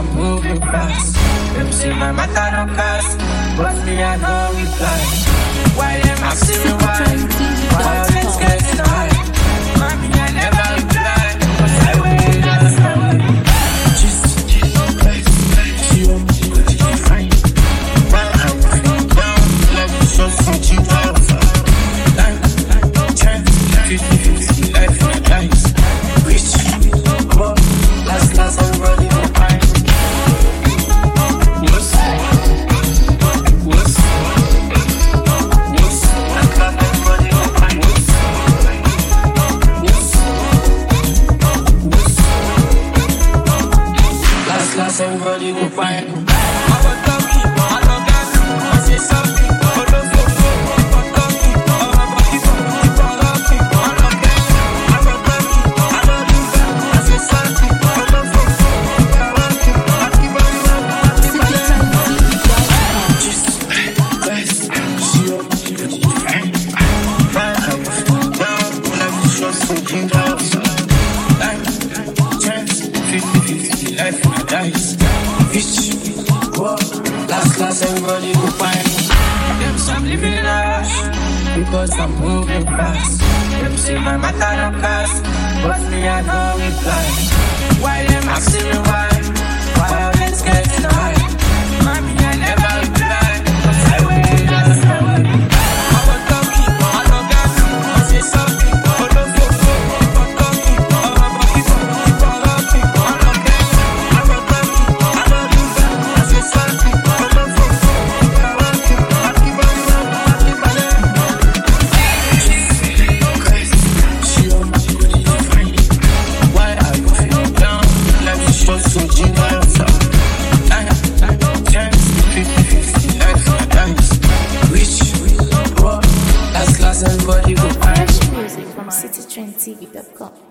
I'm moving fast. Them say my matter don't cast, but me I know we fly. Why them asking me why always getting high? Mommy I never reply, but I wait and I she want me to be fine. While I'm feeling down, let me show something else. Like 10, 50, life my dice. Rich, but last everybody go fine. Everybody go find I was talking, I don't gas I say something, I don't go I'm talking, I'm keep on rocking I don't gas, I was talking, I don't do that I say something, I don't go I'm rocking, I keep on rocking Just, guys, she up, fine Fine, I was down When I was just thinking out Like, 10, 50, life my dice Bitch, whoa, last everybody go find me. Them say I'm living in a rush because I'm moving fast. Them say my matter don't cast, but me I know we fly. Why them asking me why always getting high? Mommy I never reply, but I wait and I was talking, I don't gas, I say something, I don't go, I'm talking, I'm keep on rocking, I don't care, I was talking, I don't do that, I say something, I don't go, I'm rocking, I keep on she on my body, fine. Why are you feeling down? Like you should something else. 10, 50, life my dice. Rich, raw, last everybody go find. Music from citytrendtv.com.